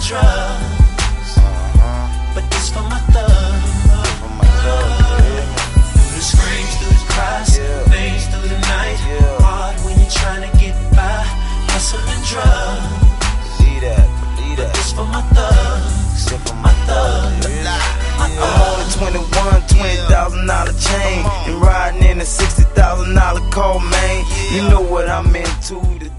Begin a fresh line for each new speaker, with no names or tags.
drugs, but this for my thugs. Through the screams, through the cries, veins through the night. Hard when you're trying to get by, hustling drugs. But this for my thugs, my thugs.
I'm on a 21, $20,000 chain, and riding in a $60,000 car, man. You know what I'm into.